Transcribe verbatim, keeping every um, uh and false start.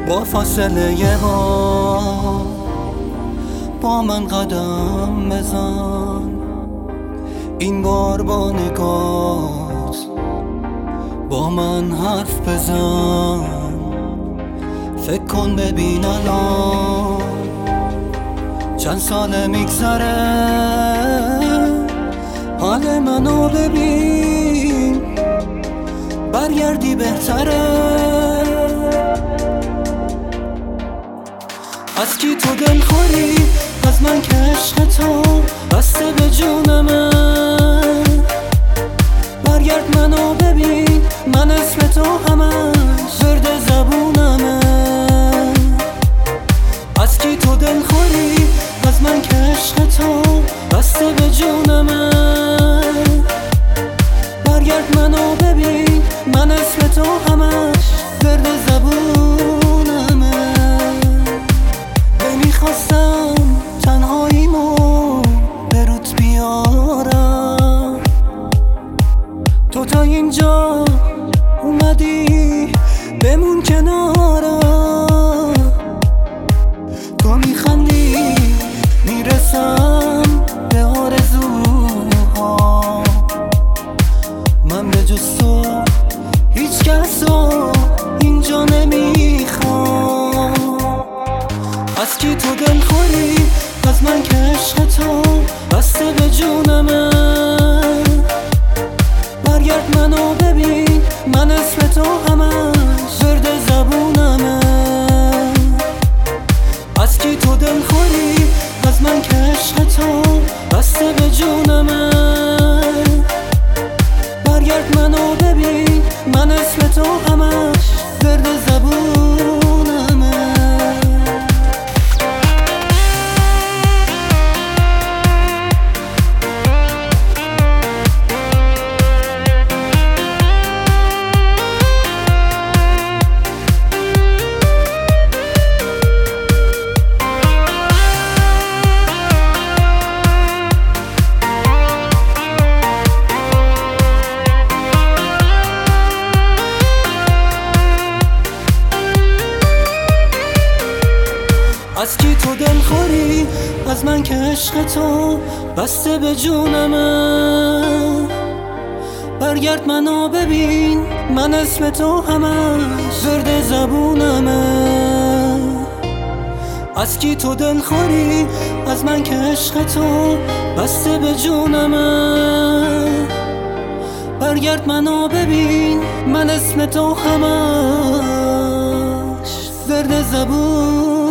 با فاصله یه بار با من قدم بزن، این بار با نگات با من حرف بزن. فکر کن ببین الان چند ساله میگذره، حال منو ببین برگردی بهتره. از کی تو دل خوری؟ از من که عشق تو بسته به جونمه. برگرد منو ببین، من اسم تو همش ورد زبونمه. از کی تو دل خوری؟ از من که عشق تو بسته به جونمه. برگرد منو ببین، من اسم تو همش ورد زبونمه. نمیخواستم تنهاییمو به روت بیارم، تو تا اینجا اومدی بمون کنارم. تو میخندی میرسم به آرزوها، من به جز تو هیچ کسو اینجا نمیخوام. از کی تو دل خوری؟ از من که عشق تو بسته به جونمه. برگرد منو ببین، من اسم تو همش ورد زبونمه. از کی تو دل خوری؟ از من که عشق تو بسته به جونمه. برگرد منو ببین، من اسم تو همش ورد زبونمه. از کی تو دل خوری؟ از من که عشق تو بسته به جونمه. برگرد منو ببین، من اسم تو همش ورد زبونمه. از کی تو دل خوری؟ از من که عشق تو بسته به جونمه. برگرد منو ببین، من اسم تو همش ورد زبونمه.